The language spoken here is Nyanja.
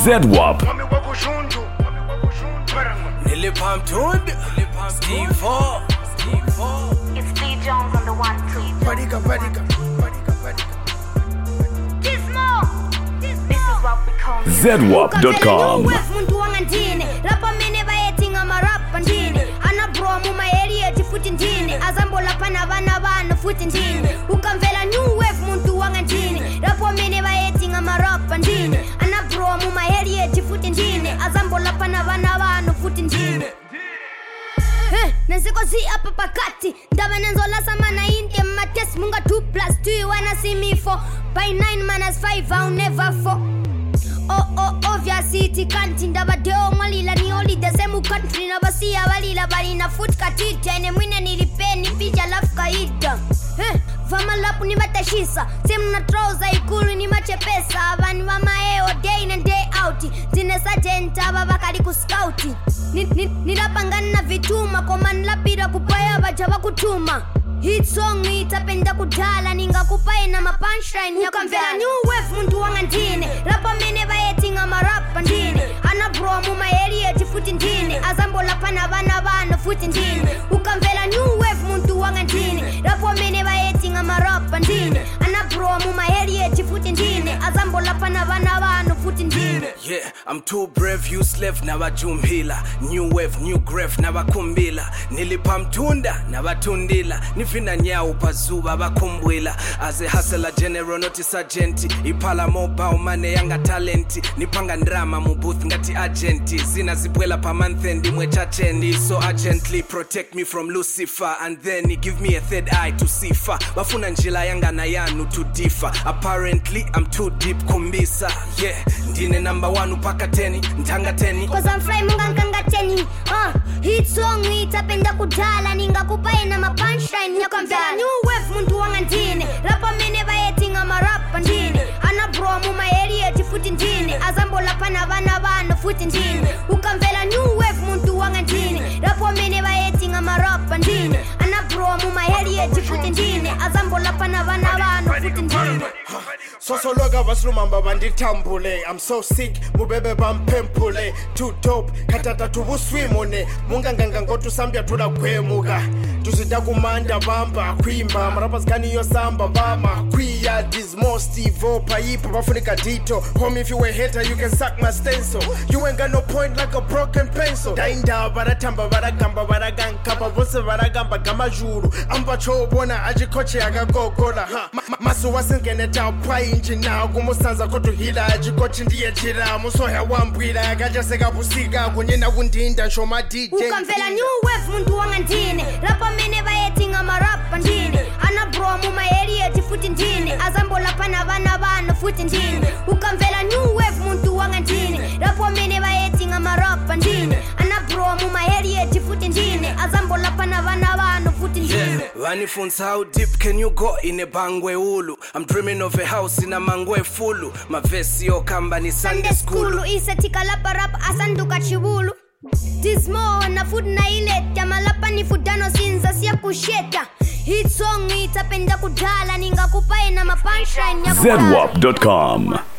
ZWAP. It's D Jones on the 1-2. This is what we call ZWAP.com. Azambola pana vana vano futhi ndini ukamvela new wave muntu wanga ndini lapho mene bayetinga marapa ndini ana bro mu maheli yethi futhi ndini azambola pana vana vano futhi ndini Nesiko si apa pakati ndaba nenzola samana inde mates munga 2+2 you wanna see me for by 9-5 I'll never fall obviously kanti ndaba deo malila ni only the same country na basi abalila bali na foot katita ene mwine nilipeni pija lafka ida vama lapu ni matashisa semu na trouser ikulu ni machepesa abani vama eo day and day out zine sergeant ababa kali ku scout nilapangana na vituma koma nilapira kupaya bajaba kutuma hit song itapenda kudala ningakupaye na mapunchline ukamvela new wave muntu wanga ndini rapa mene bayetinga marapa ndini ana bro mu maheli yethi futhi ndini azambola pana vana vano futhi ndini ukamvela new wave muntu wanga ndini rapa mene bayetinga marapa ndini ana bro mu maheli yethi futhi ndini azambola pana vana vano futhi ndini. Yeah, I'm too brave, you slave nabajumhila new wave new graph nabakumbila nilipamtunda nabatundila nifina nyawo pazuba bakhumbwila as a hustler general not sergeant iphala mobile money yanga talent nipanga drama mu booth ngati agent zina zibwela per month and imwe chachendi so urgently protect me from Lucifer and then give me a third eye to see far bafuna njila yanga na yanu to differ apparently I'm too deep kumbisa yeah ndine number 1 upaka 10 ntanga 10 cause I'm fly munga nkanga 10 hit song itapenda kudala ningakupaye na mapunchline ukamvela new wave muntu wanga ndini rapa mene bayetinga marapa ndini ana bro mu maheli yethi futhi ndini azambola pana vana vano futhi ndini ukamvela new wave muntu wanga ndini rapa mene bayetinga marapa ndini ana bro mu maheli yethi futhi ndini azambola pana vana vano futhi ndini So loga baslumamba bandithambule I'm so sick mubebe bampempule too dope katata tubuswimone munganganga ngotu sambya tula kwemuka tuzita kumanda bamba kwimba marapas kani yo samba bama kwiya dismo Steve paipa bafunika dito home if you were hater you can suck my stencil you ain't got no point like a broken pencil dainda baratamba baragamba baragankapa bose baragamba gamajuru amba chobona ajikoche akagogola masu wasingeneta painji na kumusanza kotuhila ajikoche ndiye chira musoya wambwila akajaseka busika kunyena kundinda shoma DJ ukamvela new wave muntu wanga ndini rapa mene bayetinga marapa ndini ana bro mu maheli yethi futhi ndini azambola pana vana vano futhi ndini ukamvela new wave muntu wanga ndini rapa mene bayetinga marapa ndini ana bro mu maheli yethi futhi ndini azambola pana vana vano futhi ndini wanifunza how deep can you go in a bangwe ulu I'm dreaming of a house in a mangwe fulu mavesi yo kamba ni Sunday school isetika lapa rap asanduka chibulu Dismo na food na ileta malapa ni fudano sinza siya kusheta hit song itapenda kudala ningakupaye na mapunchline ZWAP.com.